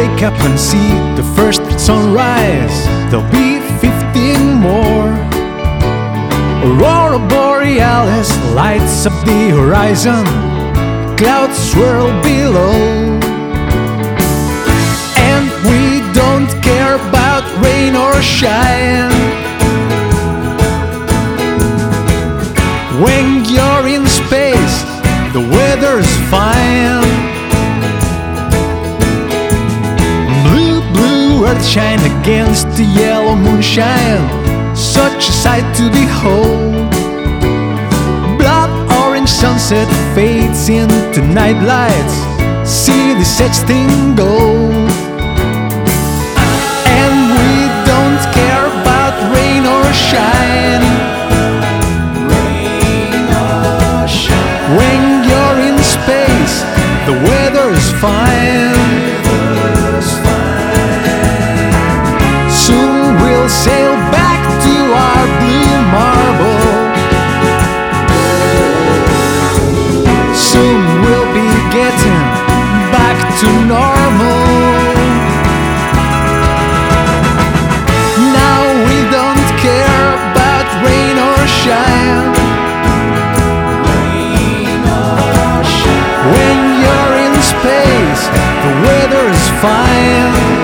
wake up and see the first sunrise, there'll be 15 more. Aurora Borealis lights up the horizon, clouds swirl below, and we don't care about rain or shine. When you're in space, the weather's fine. Blue, blue earth shine against the yellow moonshine, such a sight to behold. Blood orange sunset fades into night lights, see the sexting gold. And we don't care about rain or shine. When you're in space, the weather's fine. Soon we'll sail back to our blue marble. Soon we'll be getting back to normal. Now we don't care about rain or shine. When you're in space, the weather's fine.